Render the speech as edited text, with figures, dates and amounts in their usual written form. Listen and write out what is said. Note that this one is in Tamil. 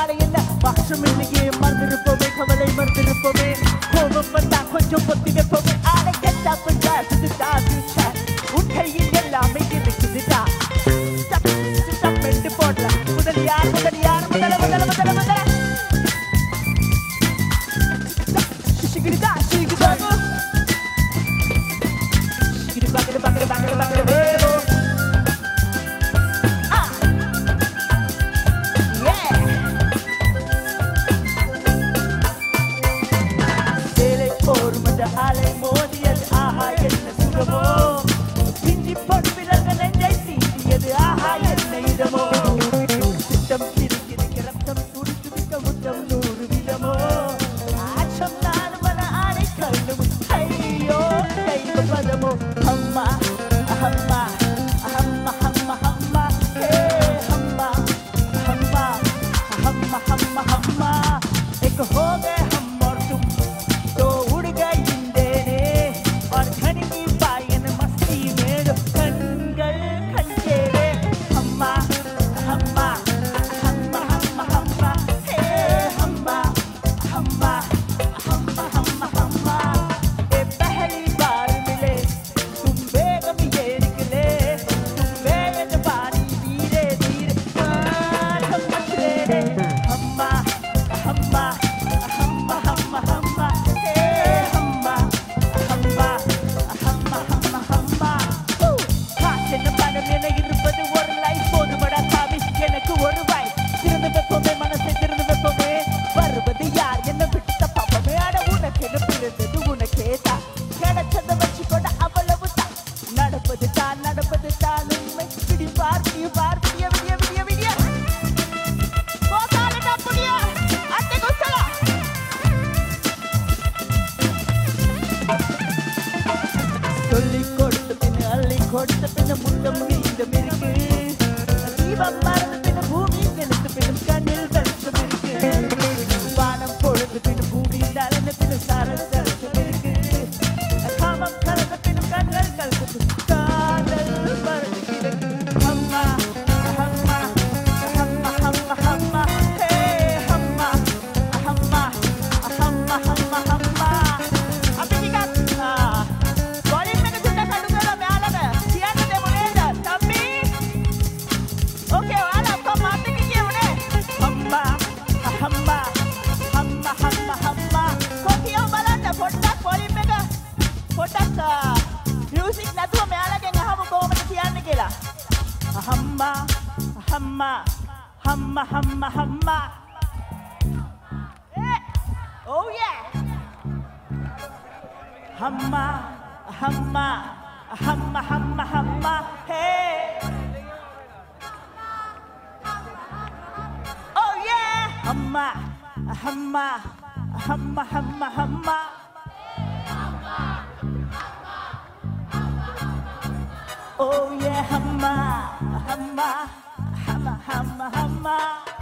பின்னால என்ன மாற்றம் இல்லையே மறந்திருப்போமே கவலை மறந்திருப்போமே கோபம் வந்தா கொஞ்சம் பொத்தி வைப்போமே ஆளை கெட்டா பண்ணா சுதுதா ஃபியூச்சர் உன் கையில் எல்லாமே இருக்குதுடா ஸ்டப் மெண்டு போடலாம் முதல் யார் முதல சிகிரிதா சிகிரிதா சிகிரி பக்கட வேவோ அலை மோதியது ஆஹா என்ன சுகமோ பிஞ்சி பொறுப்பிலங்க நெஞ்சை தீண்டியது ஆஹா என்ன இதமோ சித்தம் கிறுக்கிறுக்க ரத்தம் துடித்துவிக்க முத்தம் 100 விதமோ ஆச்சம் நானும் மன ஆடை கல்லும் ஐயோ கைவ பதமோ அம்மா அம்மா அம்மா அம்மா அம்மா ஹே அம்மா அம்மா அம்மா அம்மா அம்மா एक हो गए हम और तुम तो उड़ गई கொடுத்த பின்ன முத்தம் மீண்டும் இருக்கு தீபம் மறந்து பின்ன பூமி வெளுத்து பின்னும் கண்ணில் வெளிச்சம் இருக்கு வானம் பொழுது பின்னும் பூமி நலந்த பின்னும் சாரல் செலுத்தம் இருக்கு காமம் கலந்த பின்னும் கண்கள் கலந்து காதல் மறந்து கிடக்கு அம்மா அம்மா அம்மா அம்மா அம்மா ஹே அம்மா அம்மா அம்மா அம்மா அம்மா music natuwa mealagen ahamu kohomada kiyanne kiyala hamma hamma hamma hamma hamma oh yeah hamma hamma hamma hamma hamma hey oh yeah hamma hamma hamma hamma hamma oh yeah hamma hamma hamma hamma hamma